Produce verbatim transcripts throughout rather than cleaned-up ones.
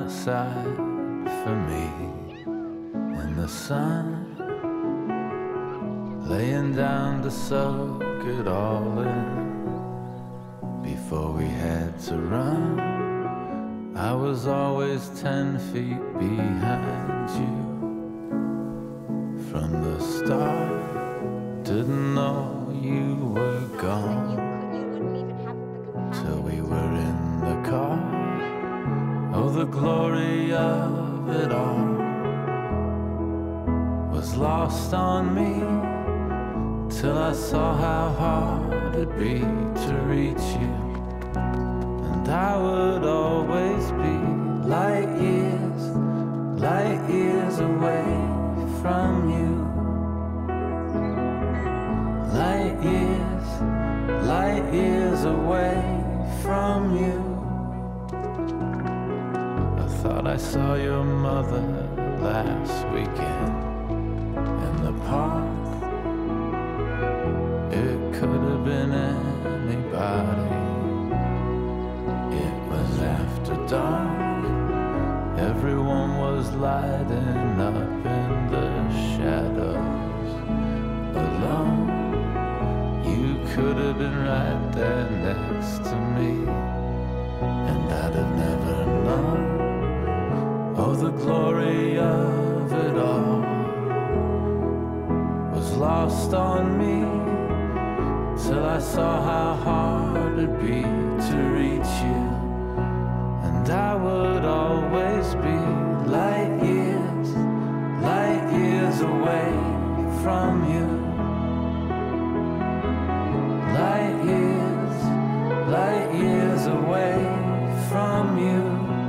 outside for me in the sun, laying down to soak it all in. Before we had to run, I was always ten feet behind you. From the start, didn't know you were gone till we were in the car. Oh, the glory of it all was lost on me, till I saw how hard it'd be to reach you. And I would always be light years, light years away from you. Light years, light years away from you. I thought I saw your mother last weekend in the park. It could have been anybody. It was after dark. Everyone was lighting up in the shadows, alone. You could have been right there next to me, and I'd have never known. Oh, the glory of it all was lost on me, till I saw how hard it'd be to reach you. And I would always be light years, light years away from you. Light years, light years away from you.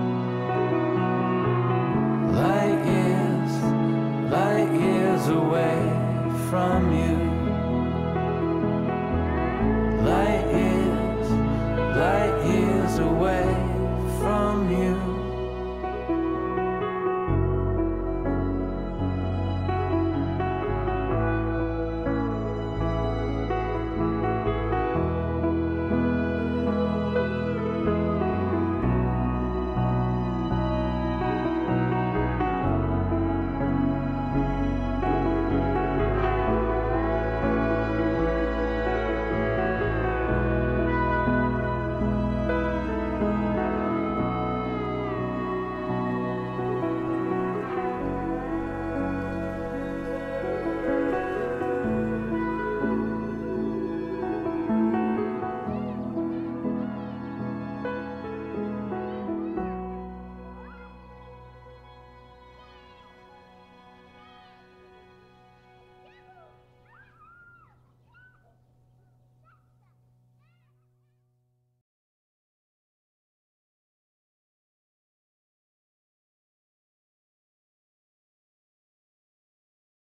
Light years, light years away from you. Light years, light years away from you.